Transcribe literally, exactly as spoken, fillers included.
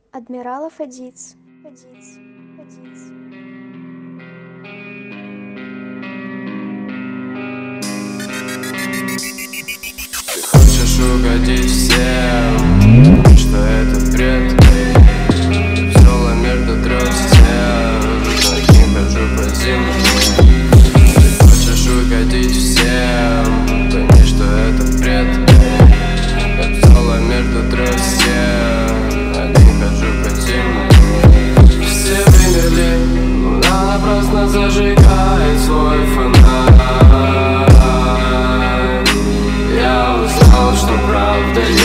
Адмиралов Эдиц. Эдиц. Эдиц. Ты хочешь угодить всем, что это бред. Весело между трех стен, одним хожу по земле. Ты хочешь угодить всем, пойми, что это бред. Весело между трех стен, один хожу по земле. Все вымерли, она напрасно зажигает свой фонарь. Я узнал, что правда